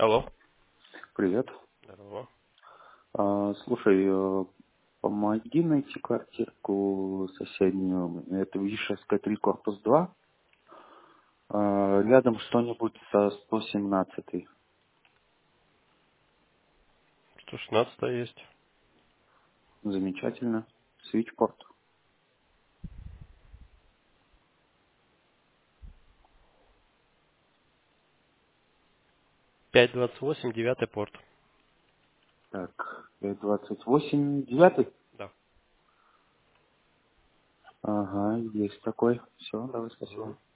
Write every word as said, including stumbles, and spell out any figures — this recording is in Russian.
Алло. Привет. Здорово. А, слушай, э, помоги найти квартирку соседнюю. Это Вишевская три, корпус два. А, рядом что-нибудь со сто семнадцать. сто шестнадцать есть. Замечательно. Свитчпорт. пять двадцать восемь, девятый порт. Так, пять двадцать восемь, девятый. Да. Ага, есть такой. Все, давай, Мгм. спасибо.